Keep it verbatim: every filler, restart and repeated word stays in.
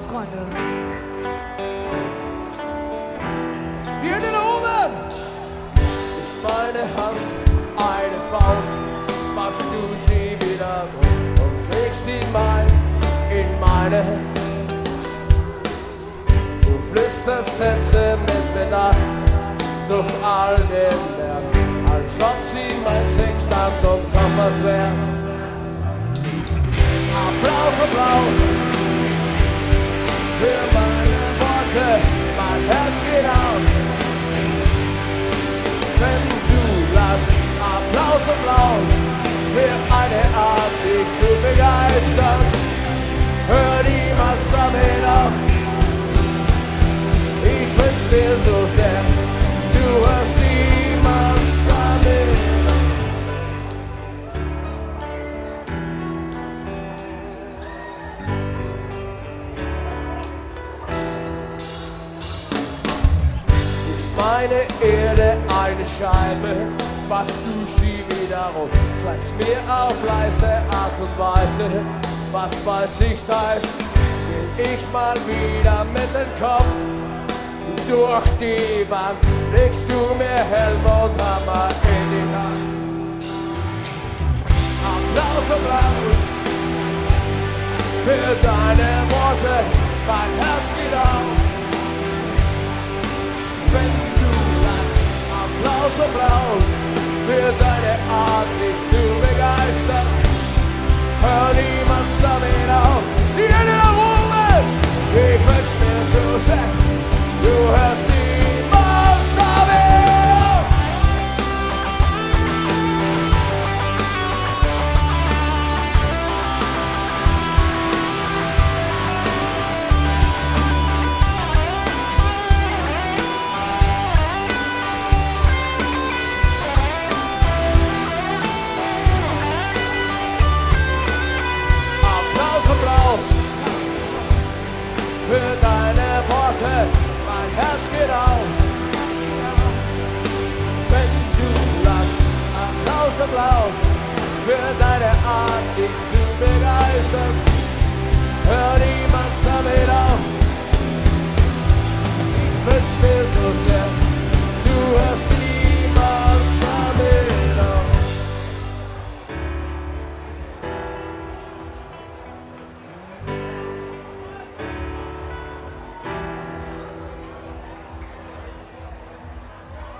Freunde. Hier in den Ohren ist meine Hand eine Faust. Machst du sie wieder um und trägst ihn mal in meine. Du flüsterst Sätze mit mir nach durch all den Berg, als ob sie mein Sextant und Kompass wär. Applaus, Applaus für meine Worte, mein Herz geht auf. Wenn du lachst, Applaus, Applaus für eine Art, dich zu begeistern. Hör niemals damit auf. Ich wünsch dir so sehr, du hörst niemals damit auf. Ist meine Erde eine Scheibe, was du sie wiederum zeigst mir auf leise Art und Weise, was weiß ich heißt, will ich mal wieder mit dem Kopf durch die Wand, legst du mir Helm und Hammer in die Hand. Applaus, Applaus für deine Worte, mein Herz geht auf. Wenn du lachst, Applaus, Applaus für deine Art, dich zu begeistern. Hör niemals damit auf, die Hände nach oben. Ich wünsch mir so sehr, du hörst niemals damit auf. Applaus, Applaus für deine Worte, mein Herz geht auf. Wenn du lachst, Applaus, Applaus für deine Art, dich zu begeistern. Hör niemals damit auf. Ich wünsch dir so sehr, du hörst